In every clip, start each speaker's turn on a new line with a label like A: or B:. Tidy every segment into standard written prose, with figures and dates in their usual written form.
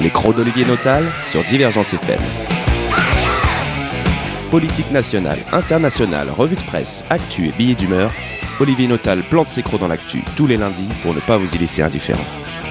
A: Les crocs d'Olivier Notal sur Divergence FM. Politique nationale, internationale, revue de presse, actu et billets d'humeur, Olivier Notal plante ses crocs dans l'actu tous les lundis pour ne pas vous y laisser indifférent.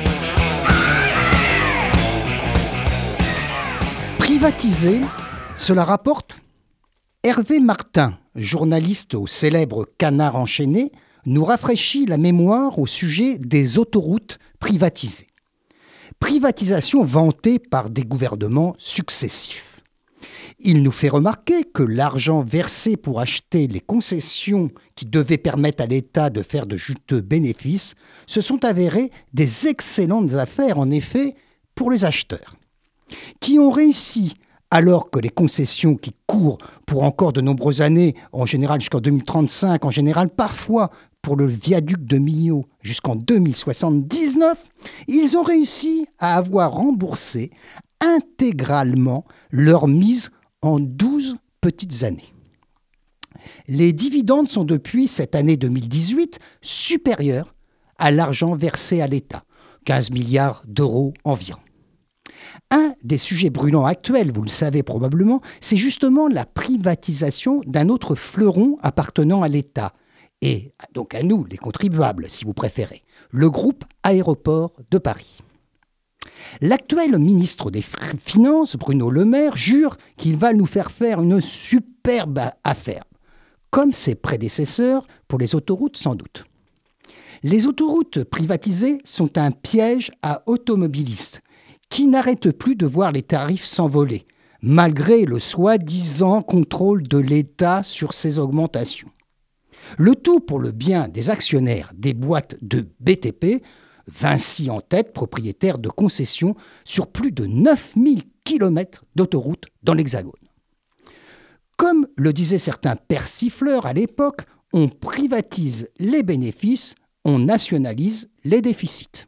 B: Privatiser, cela rapporte ? Hervé Martin, journaliste au célèbre Canard enchaîné, nous rafraîchit la mémoire au sujet des autoroutes privatisées. Privatisation vantée par des gouvernements successifs. Il nous fait remarquer que l'argent versé pour acheter les concessions qui devaient permettre à l'État de faire de juteux bénéfices se sont avérés des excellentes affaires, en effet, pour les acheteurs, qui ont réussi, alors que les concessions qui courent pour encore de nombreuses années, en général jusqu'en 2035, en général parfois pour le viaduc de Millau jusqu'en 2079, ils ont réussi à avoir remboursé intégralement leur mise en 12 petites années. Les dividendes sont depuis cette année 2018 supérieurs à l'argent versé à l'État, 15 milliards d'euros environ. Un des sujets brûlants actuels, vous le savez probablement, c'est justement la privatisation d'un autre fleuron appartenant à l'État, et donc à nous, les contribuables, si vous préférez, le groupe Aéroports de Paris. L'actuel ministre des Finances, Bruno Le Maire, jure qu'il va nous faire une superbe affaire, comme ses prédécesseurs pour les autoroutes sans doute. Les autoroutes privatisées sont un piège à automobilistes qui n'arrêtent plus de voir les tarifs s'envoler, malgré le soi-disant contrôle de l'État sur ces augmentations. Le tout pour le bien des actionnaires des boîtes de BTP, Vinci en tête, propriétaire de concessions sur plus de 9000 km d'autoroutes dans l'Hexagone. Comme le disaient certains persifleurs à l'époque, on privatise les bénéfices, on nationalise les déficits.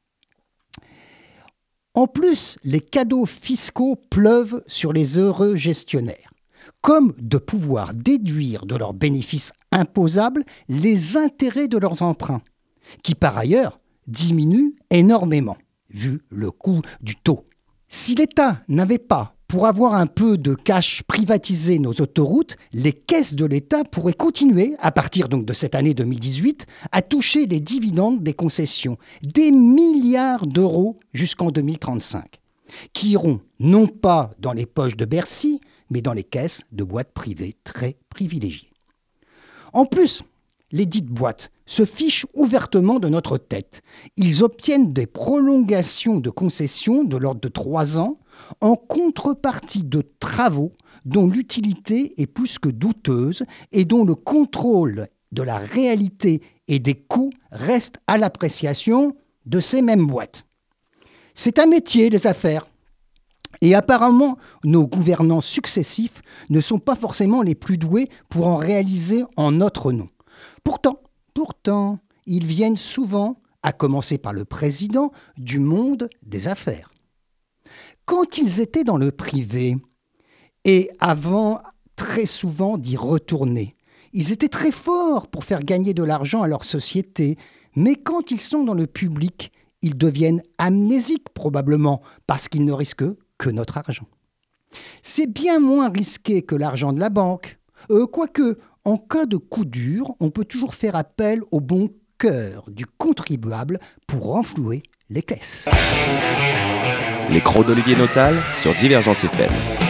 B: En plus, les cadeaux fiscaux pleuvent sur les heureux gestionnaires, comme de pouvoir déduire de leurs bénéfices imposables les intérêts de leurs emprunts, qui par ailleurs diminuent énormément, vu le coût du taux. Si l'État n'avait pas, pour avoir un peu de cash, privatisé nos autoroutes, les caisses de l'État pourraient continuer, à partir donc de cette année 2018, à toucher les dividendes des concessions, des milliards d'euros jusqu'en 2035, qui iront non pas dans les poches de Bercy, mais dans les caisses de boîtes privées très privilégiées. En plus, les dites boîtes se fichent ouvertement de notre tête. Ils obtiennent des prolongations de concessions de l'ordre de 3 ans en contrepartie de travaux dont l'utilité est plus que douteuse et dont le contrôle de la réalité et des coûts reste à l'appréciation de ces mêmes boîtes. C'est un métier, les affaires. Et apparemment, nos gouvernants successifs ne sont pas forcément les plus doués pour en réaliser en notre nom. Pourtant, ils viennent souvent, à commencer par le président, du monde des affaires. Quand ils étaient dans le privé, et avant très souvent d'y retourner, ils étaient très forts pour faire gagner de l'argent à leur société, mais quand ils sont dans le public, ils deviennent amnésiques probablement, parce qu'ils ne risquent que notre argent. C'est bien moins risqué que l'argent de la banque, quoique, en cas de coup dur, on peut toujours faire appel au bon cœur du contribuable pour renflouer les caisses.
A: Les crocs d'Olivier Notal sur Divergence FM.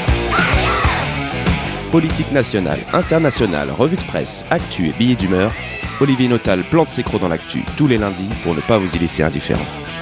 A: Politique nationale, internationale, revue de presse, actu et billets d'humeur, Olivier Notal plante ses crocs dans l'actu tous les lundis pour ne pas vous y laisser indifférent.